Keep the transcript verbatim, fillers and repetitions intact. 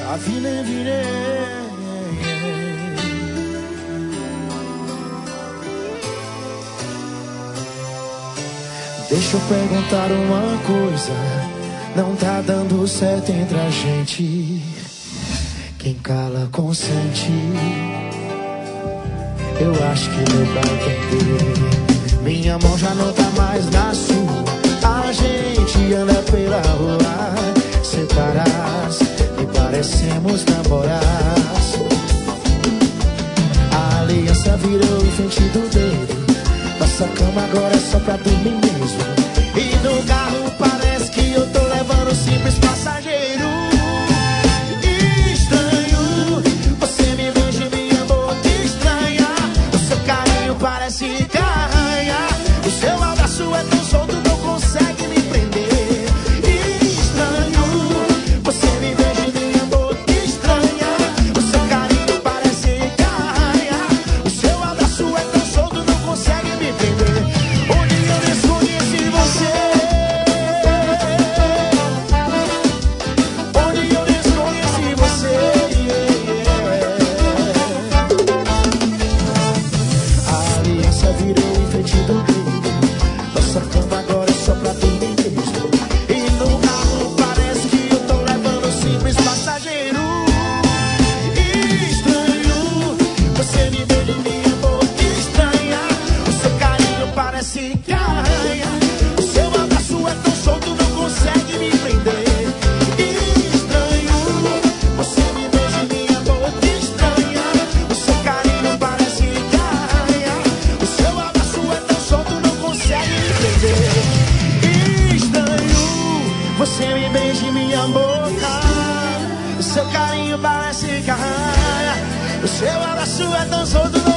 A vida virei. Deixa eu perguntar uma coisa. Não tá dando certo entre a gente. Quem cala consente. Eu acho que deu pra entender. Minha mão já não tá mais na sua. A gente anda pela rua separados e parecemos namorados. A aliança virou enfeite do dedo. Nossa cama agora é só pra dormir mesmo. E no carro parece que eu tô levando um simples passageiro. Estranho, você me veja e minha boca estranha. O seu carinho parece carranha. O seu abraço é tão solto, não consegue me prender. Estranho, você me veja e minha boca estranha. O seu carinho parece carranha. O seu abraço é tão solto, não consegue me prender. Onde eu desconheci você, onde eu desconheci você. A aliança virou enfeite do dedo. Nossa cama agora é só pra dormir mesmo. E no carro parece que eu tô levando um simples passageiro. Estranho, você me beija em minha boca estranha. O seu carinho parece carranha. O seu abraço é tão solto, não consegue me prender. Estranho, você me beija em minha boca estranha. O seu carinho parece carranha. O seu abraço é tão solto, não consegue me prender. Estranho, você me beija em minha boca. O seu carinho parece carranha. O seu abraço é tão solto, não